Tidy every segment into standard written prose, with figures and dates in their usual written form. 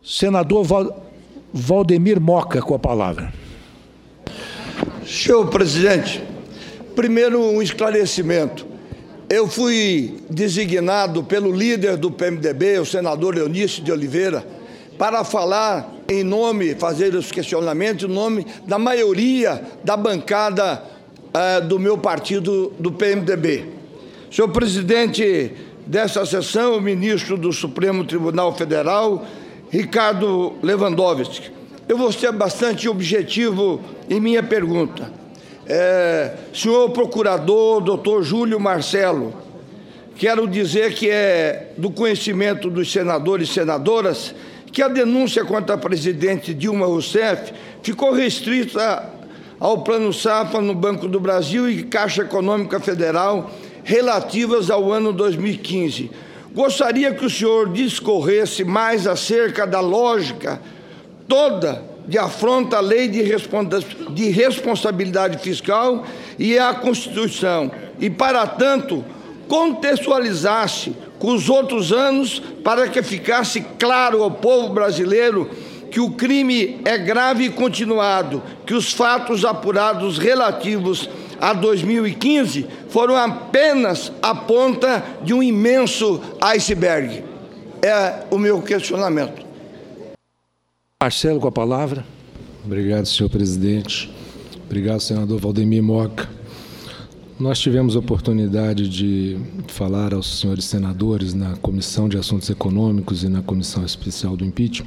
Senador Valdemir Moca, com a palavra. Senhor presidente, primeiro um esclarecimento. Eu fui designado pelo líder do PMDB, o senador Eunício de Oliveira, para falar em nome, fazer os questionamentos em nome da maioria da bancada do meu partido, do PMDB. Senhor presidente desta sessão, o ministro do Supremo Tribunal Federal, Ricardo Lewandowski, eu vou ser bastante objetivo em minha pergunta. Senhor procurador, doutor Júlio Marcelo, quero dizer que é do conhecimento dos senadores e senadoras que a denúncia contra a presidente Dilma Rousseff ficou restrita ao Plano Safra no Banco do Brasil e Caixa Econômica Federal relativas ao ano 2015. Gostaria que o senhor discorresse mais acerca da lógica toda de afronta à lei de responsabilidade fiscal e à Constituição, e, para tanto, contextualizasse com os outros anos para que ficasse claro ao povo brasileiro que o crime é grave e continuado, que os fatos apurados relativos a 2015 foram apenas a ponta de um imenso iceberg. É o meu questionamento. Marcelo, com a palavra. Obrigado, senhor presidente. Obrigado, senador Valdemir Moca. Nós tivemos a oportunidade de falar aos senhores senadores na Comissão de Assuntos Econômicos e na Comissão Especial do Impeachment.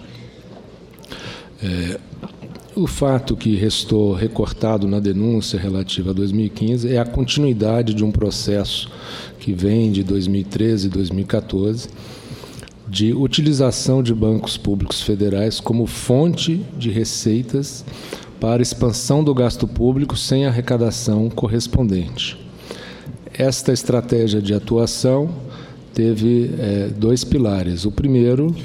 O fato que restou recortado na denúncia relativa a 2015 é a continuidade de um processo que vem de 2013 e 2014, de utilização de bancos públicos federais como fonte de receitas para expansão do gasto público sem arrecadação correspondente. Esta estratégia de atuação teve dois pilares. O primeiro,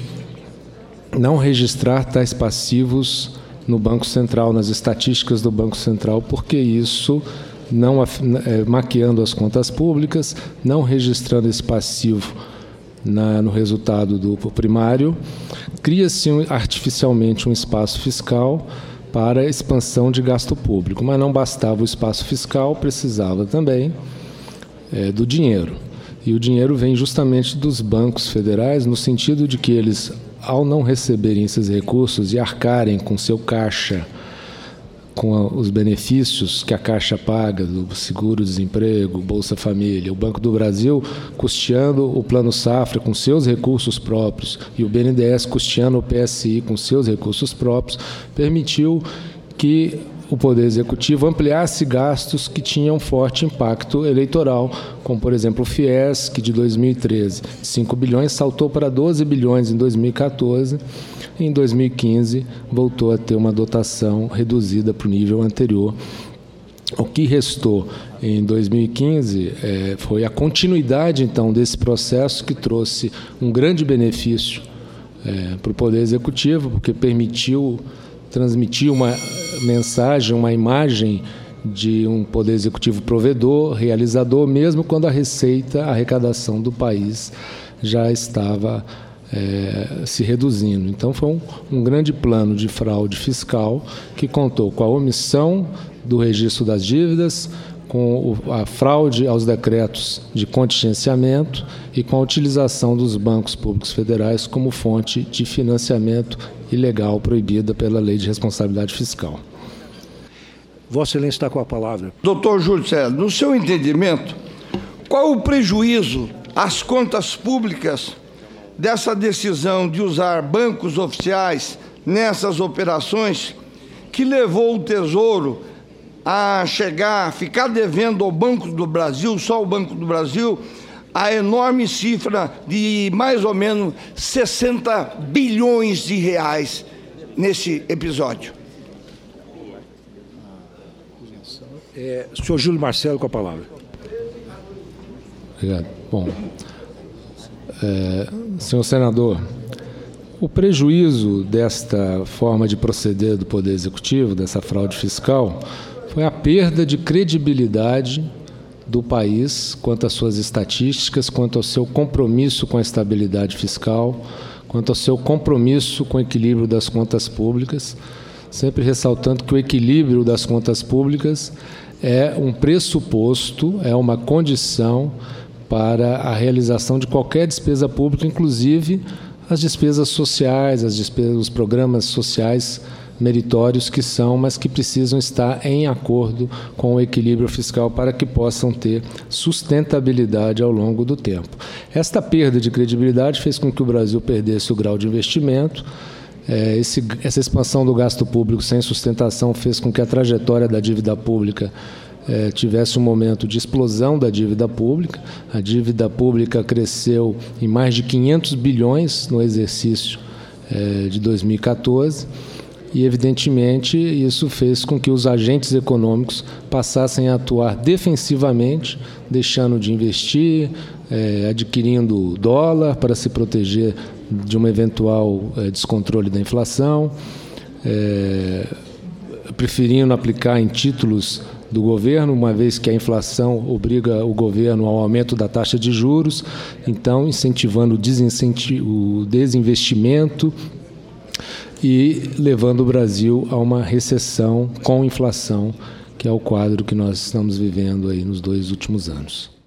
não registrar tais passivos no Banco Central, nas estatísticas do Banco Central, porque isso, maquiando as contas públicas, não registrando esse passivo no resultado do primário, cria-se artificialmente um espaço fiscal para a expansão de gasto público. Mas não bastava o espaço fiscal, precisava também do dinheiro. E o dinheiro vem justamente dos bancos federais, no sentido de que eles, ao não receberem esses recursos e arcarem com seu caixa, com os benefícios que a Caixa paga, do seguro-desemprego, Bolsa Família, o Banco do Brasil custeando o Plano Safra com seus recursos próprios e o BNDES custeando o PSI com seus recursos próprios, permitiu que o Poder Executivo ampliasse gastos que tinham forte impacto eleitoral, como, por exemplo, o FIES, que de 2013, de 5 bilhões, saltou para 12 bilhões em 2014, e em 2015 voltou a ter uma dotação reduzida para o nível anterior. O que restou em 2015 foi a continuidade, então, desse processo que trouxe um grande benefício para o Poder Executivo, porque permitiu transmitir uma mensagem, uma imagem de um Poder Executivo provedor, realizador, mesmo quando a receita, a arrecadação do país já estava se reduzindo. Então, foi um grande plano de fraude fiscal que contou com a omissão do registro das dívidas, com a fraude aos decretos de contingenciamento e com a utilização dos bancos públicos federais como fonte de financiamento ilegal proibida pela Lei de Responsabilidade Fiscal. Vossa Excelência está com a palavra. Doutor Júlio César, no seu entendimento, qual o prejuízo às contas públicas dessa decisão de usar bancos oficiais nessas operações que levou o Tesouro a ficar devendo ao Banco do Brasil, só o Banco do Brasil, a enorme cifra de mais ou menos 60 bilhões de reais nesse episódio? Senhor Júlio Marcelo, com a palavra. Obrigado. Bom, senhor senador, o prejuízo desta forma de proceder do Poder Executivo, dessa fraude fiscal, foi a perda de credibilidade do país quanto às suas estatísticas, quanto ao seu compromisso com a estabilidade fiscal, quanto ao seu compromisso com o equilíbrio das contas públicas, sempre ressaltando que o equilíbrio das contas públicas é um pressuposto, é uma condição para a realização de qualquer despesa pública, inclusive as despesas sociais, os programas sociais meritórios que são, mas que precisam estar em acordo com o equilíbrio fiscal para que possam ter sustentabilidade ao longo do tempo. Esta perda de credibilidade fez com que o Brasil perdesse o grau de investimento. Essa expansão do gasto público sem sustentação fez com que a trajetória da dívida pública tivesse um momento de explosão da dívida pública. A dívida pública cresceu em mais de 500 bilhões no exercício de 2014 e, evidentemente, isso fez com que os agentes econômicos passassem a atuar defensivamente, deixando de investir, adquirindo dólar para se proteger de um eventual descontrole da inflação, preferindo aplicar em títulos do governo, uma vez que a inflação obriga o governo ao aumento da taxa de juros, então incentivando o desinvestimento e levando o Brasil a uma recessão com inflação, que é o quadro que nós estamos vivendo aí nos 2 últimos anos.